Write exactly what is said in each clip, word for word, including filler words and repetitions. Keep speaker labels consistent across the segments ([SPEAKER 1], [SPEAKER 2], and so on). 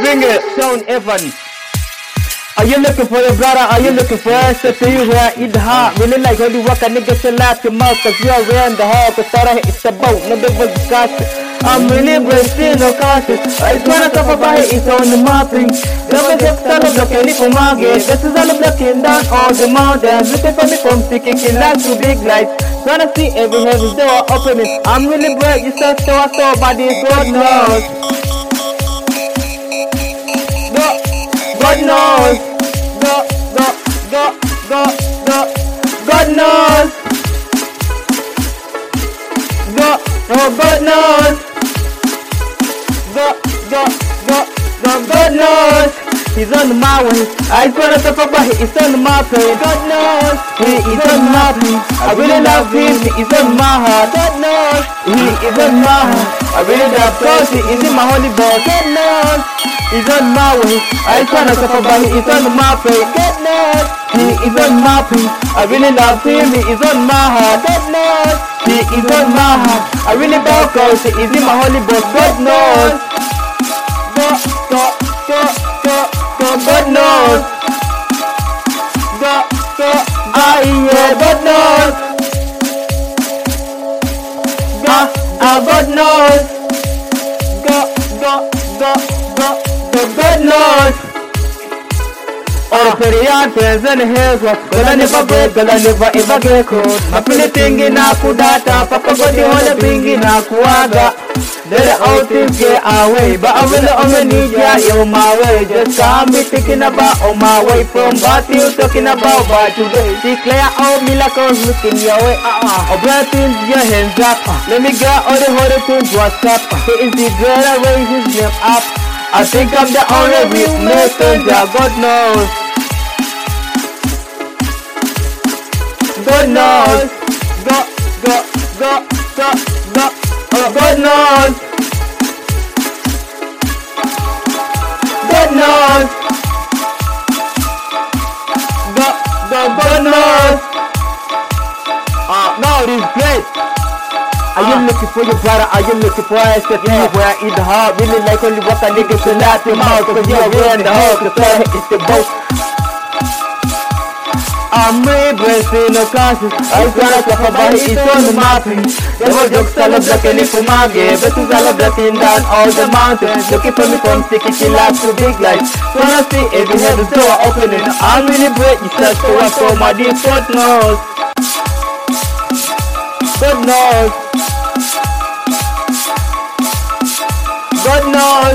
[SPEAKER 1] Bring it, Sean Evans. Are you looking for your brother? Are you looking for us to see you where I eat the heart? Really like how you walk a nigga to laugh your mouth, cause you're around the hall, cause thought I hit the boat, no big was disgusted. I'm really still no cautious. I just wanna talk about it, it's on the mapping. Never just tell them looking for my gate. This is all I'm looking down all the mountains. Looking for me from sticking in like two big lights. Trying to see every heaven's door opening. I'm really brave, you said so I saw by this, God knows. God, God knows. God, God, God, God, God, God knows. God, oh God knows. God, God, God, God, God knows. He's on my way. I just wanna talk about it. He's on my pain. God knows. He is on my pain. I really love him. He is on my heart. God knows. He is on my heart. I really love God. He is in my holy ball. God knows. He's on my way. I just wanna talk about it. He's on my pain. God knows. He is on my pain. I really love him. He is on my heart. God knows. He is on my heart. I really love God. He is in my holy ball. God knows. God, God, God, God. God knows. God, God, I yeah, God knows. God, uh, God knows. God, God, God, God, God, God knows. All the pretty antennas and the hills, girl I never break, girl I never ever get cold. My pretty thing in a kudata, papa got the whole thing in a kuaga. Let the old things get away, but I really only need ya, you my way. Just can't be thinking about on my way from what you talking about, but today declare all me like I was looking your way. Uh-uh. Oh, blood things, your hands up. Let me get all the holy things, what's up? He is the girl that raise his name up. I think I'm the only real messenger, God knows. God knows. God, God, God, God, God. Oh, God knows. God knows. God, God, God knows. Uh, no, this is great. Are you looking for your brother? Are you looking for us to yeah. Where I eat the heart? Really like only what a nigga to laugh your mouth, cause you're around the hole, cause I hit the boat. I'm rebracing no conscience. I just wanna talk about it, it's on the mapping. The whole jokes all of looking for my game. This is all of looking down all the mountains. Looking for me from sticky she like to big lights. Wanna see every heaven's door opening. I'm really brave, you said so I saw my deep God knows. God knows. God knows.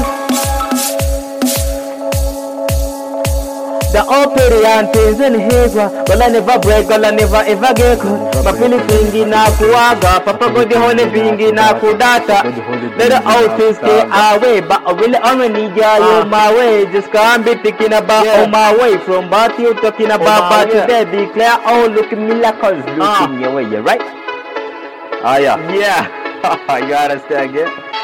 [SPEAKER 1] The operian things in his one, but I never break, but I never ever get caught. My feeling thingy na kuaga, papa go the holy bingy na kudata. Let the old things stay away, but I really only need ya, you my way. Just can't be thinking about yeah. On my way. From what you talking about, but yeah. Today declare all looking miracles looking uh. Your way, you right?
[SPEAKER 2] Ah yeah.
[SPEAKER 1] Yeah.
[SPEAKER 2] You understand, yeah?